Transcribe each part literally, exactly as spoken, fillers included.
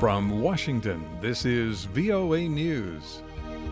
From Washington, this is V O A News.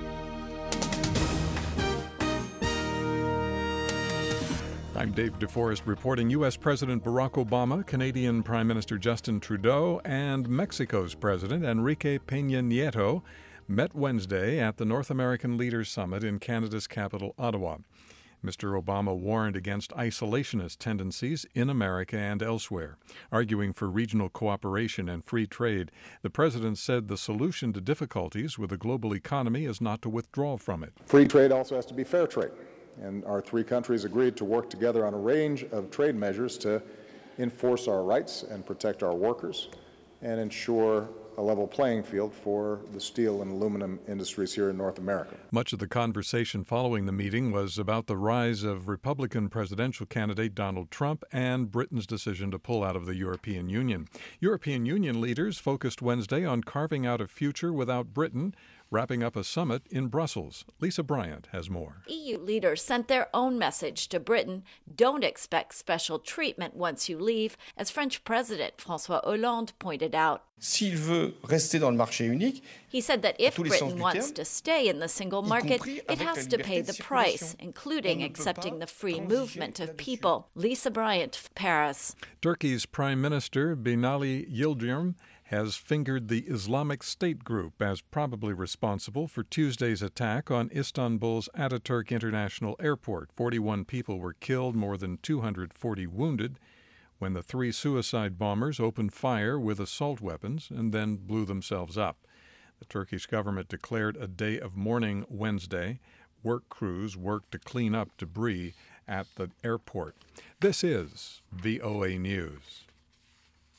I'm Dave DeForest reporting. U S. President Barack Obama, Canadian Prime Minister Justin Trudeau, and Mexico's President Enrique Peña Nieto met Wednesday at the North American Leaders Summit in Canada's capital, Ottawa. Mister Obama warned against isolationist tendencies in America and elsewhere. Arguing for regional cooperation and free trade, the president said the solution to difficulties with the global economy is not to withdraw from it. Free trade also has to be fair trade, and our three countries agreed to work together on a range of trade measures to enforce our rights and protect our workers and ensure a level playing field for the steel and aluminum industries here in North America. Much of the conversation following the meeting was about the rise of Republican presidential candidate Donald Trump and Britain's decision to pull out of the European Union. European Union leaders focused Wednesday on carving out a future without Britain, wrapping up a summit in Brussels. Lisa Bryant has more. E U leaders sent their own message to Britain. Don't expect special treatment once you leave, as French President François Hollande pointed out. S'il veut rester dans le marché unique, he said that if Britain wants to stay in the single market, it has to pay the price, including accepting the free movement of people. Lisa Bryant, Paris. Turkey's Prime Minister Binali Yildirim has fingered the Islamic State group as probably responsible for Tuesday's attack on Istanbul's Ataturk International Airport. forty-one people were killed, more than two hundred forty wounded, when the three suicide bombers opened fire with assault weapons and then blew themselves up. The Turkish government declared a day of mourning Wednesday. Work crews worked to clean up debris at the airport. This is V O A News.